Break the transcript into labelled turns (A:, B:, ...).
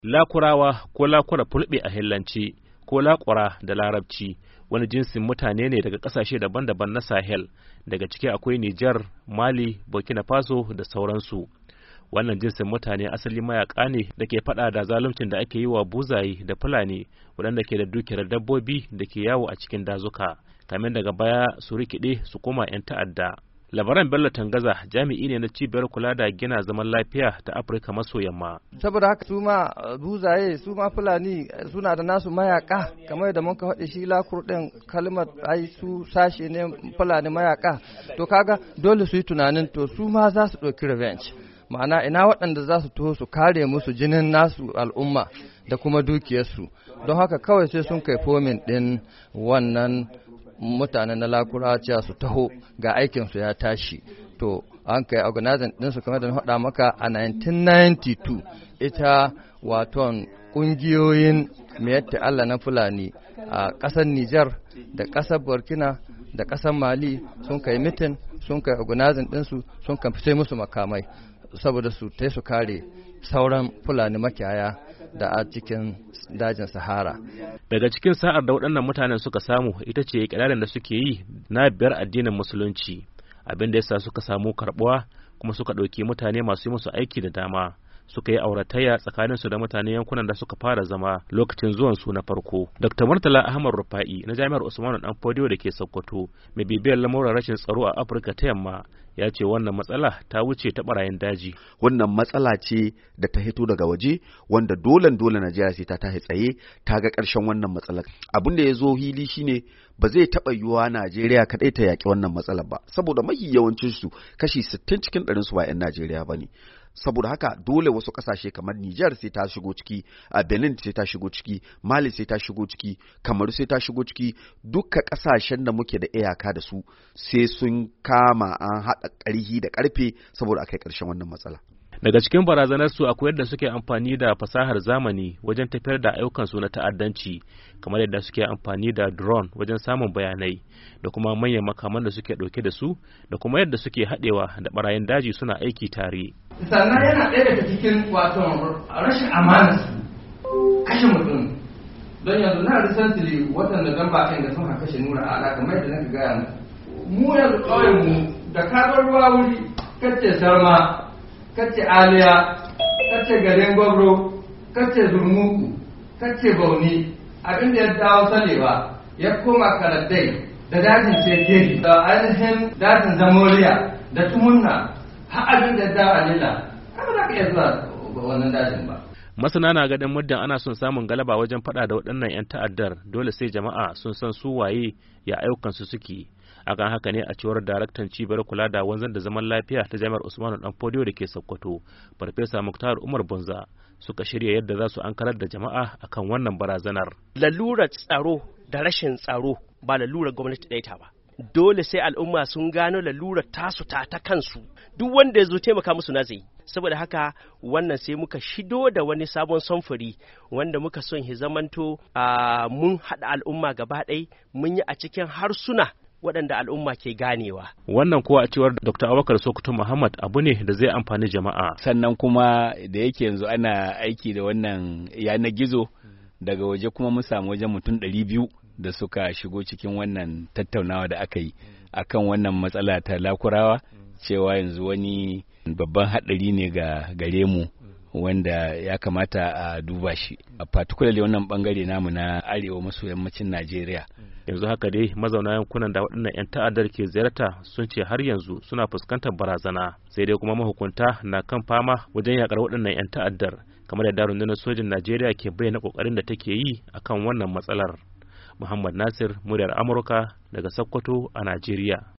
A: Lakurawa ko lakura fulbe a Hillanci ko lakura da Larabci wani jinsin mutane ne daga ƙasashe daban-daban na Sahel, daga ciki akwai Nijar, Mali, Burkina Faso da sauransu. Wannan jinsin mutane asali mayaka ne da ke faɗa da zaluncin da ake yi wa buzayi da Fulani waɗanda ke da dukiyar dabbobi da ke yawo a cikin dazuka, kamin daga baya su rikide su koma 'yan ta'adda. Labaran Bello Tangaza jami'i ne na cibiyar kula da gina zaman lafiya ta Afirka maso yamma.
B: Saboda haka su ma buzaye su ma Fulani suna da nasu mayaka, kamar yadda muka faɗi shi lakur ɗin kalmar ai su sashe ne Fulani mayaka. To kaga dole su yi tunanin to su ma za su ɗauki revenge. Ma'ana ina waɗanda za su taho su kare musu jinin nasu al'umma da kuma dukiyarsu. Don haka kawai sai sun kai fomin ɗin wannan mutanen na lakura cewa su taho ga aikinsu ya tashi. To an kai organizing ɗinsu kamar da na faɗa maka a 1992 ita waton ƙungiyoyin Miyetti Allah na Fulani a ƙasar Nijar da ƙasar Burkina da ƙasar Mali sun kai mitin, sun kai organizing ɗinsu, sun kan fice musu makamai saboda su tai su kare sauran Fulani makiyaya da a cikin dajin Sahara.
A: Daga cikin sa'ar da waɗannan mutanen suka samu ita ce ƙirarin da suke yi na biyar addinin musulunci, abin da yasa suka samu karɓuwa kuma suka ɗauki mutane masu yi musu aiki da dama, suka yi auratayya tsakaninsu da mutanen yankunan da suka fara zama lokacin zuwan su na farko. Dr. Murtala Ahmad Rufa'i na Jami'ar Usmanu Danfodiyo da ke Sokoto, mai bibiyar lamuran rashin tsaro a Afirka ta Yamma, ya ce wannan matsala ta wuce ta barayin daji.
C: Wannan matsala ce da ta hito daga waje wanda dole Najeriya sai ta tahi tsaye ta ga ƙarshen wannan matsalar. Abin da ya zo hili shine ba zai taɓa yiwuwa Najeriya kaɗai ta yaƙi wannan matsalar ba, saboda mafi yawancin su kashi 60 cikin 100 su ba 'yan Najeriya bane. Saboda haka dole wasu kasashe kamar Nijar sai ta shigo ciki, a Benin sai ta shigo ciki, Mali sai ta shigo ciki, Kamaru sai ta shigo ciki, duka kasashen da muke da iyaka da su sai sun kama an haɗa ƙarhi da ƙarfe saboda a kai ƙarshen wannan matsala.
A: Daga cikin barazanar su akwai yadda suke amfani da fasahar zamani wajen tafiyar da ayyukan su na ta'addanci, kamar yadda suke amfani da drone wajen samun bayanai da kuma manyan makaman da suke ɗauke da su da kuma yadda suke haɗewa da barayin daji suna aiki tare.
B: Sannan yana ɗaya daga cikin wato rashin amana su kashe mutum. Don yanzu na recently watan Nuwamba ɗin da sun kashe Nura Ala kamar yadda naka gaya mu yanzu ƙauyen mu da kabar ruwa wuri kace Sarma, kace Aliya, kace garin Gwabro, kace Zurmuku, kace Bauni, abin da ya dawo Salewa ya koma Karaddai da dajin Cekeri da ainihin dajin Zamoriya da Tumunna har abin da ya dawo Alila, haka za ka iya zuwa wannan dajin ba.
A: Masana na ganin muddin ana son samun galaba wajen faɗa da waɗannan 'yan ta'addar dole sai jama'a sun san su waye ya ayyukansu suke. Akan haka ne a cewar daraktan cibiyar kula da wanzan da zaman lafiya ta Jami'ar Usmanu Danfodiyo da ke Sokoto, Farfesa Muktar Umar Bunza, suka shirya yadda za su ankarar da jama'a akan wannan barazanar.
D: Lalurar tsaro da rashin tsaro ba lalurar gwamnati ɗaya ba. Dole sai al'umma sun gano lalurar tasu ta kansu, duk wanda ya zo taimaka musu na zai. Saboda haka wannan sai muka shido da wani sabon samfuri wanda muka son ya zamanto mun haɗa al'umma gaba ɗaya, mun yi a cikin harsuna waɗanda al'umma ke ganewa.
A: Wannan kuwa a cewar Dr. Abubakar Sokoto Muhammad abu ne da zai amfani jama'a.
E: Sannan kuma da yake yanzu ana aiki da wannan yanar gizo daga waje kuma mun samu wajen mutum 200 da suka shigo cikin wannan tattaunawa da aka yi akan wannan matsala ta lakurawa, cewa yanzu wani babban haɗari ne ga gare mu wanda ya kamata a duba shi, a particularly wannan bangare namu na arewa maso yammacin Najeriya.
A: Yanzu haka dai mazauna yankunan da waɗannan 'yan ta'addar ke ziyarta sun ce har yanzu suna fuskantar barazana, sai dai kuma mahukunta na kan fama wajen yakar waɗannan 'yan ta'addar, kamar yadda rundunar sojin Najeriya ke bayyana ƙoƙarin da take yi akan wannan matsalar. Muhammad Nasir, muryar Amurka daga Sokoto a Najeriya.